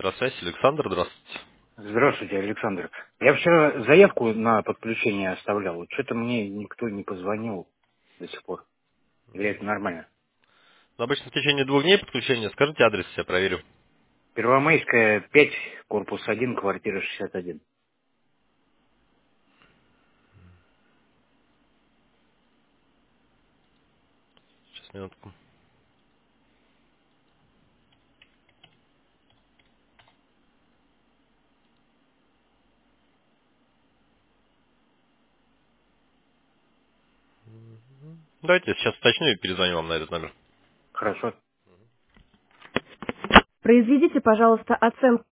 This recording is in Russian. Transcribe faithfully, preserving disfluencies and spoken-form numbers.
Электросвязь, Александр, здравствуйте. Здравствуйте, Александр. Я вчера заявку на подключение оставлял. Вот что-то мне никто не позвонил до сих пор. Или это нормально? Ну, обычно в течение двух дней подключения. Скажите адрес, я проверю. Первомайская, пять, корпус один, квартира шестьдесят один. Сейчас, минутку. Давайте я сейчас уточню и перезвоню вам на этот номер. Хорошо. Произведите, пожалуйста, оценку.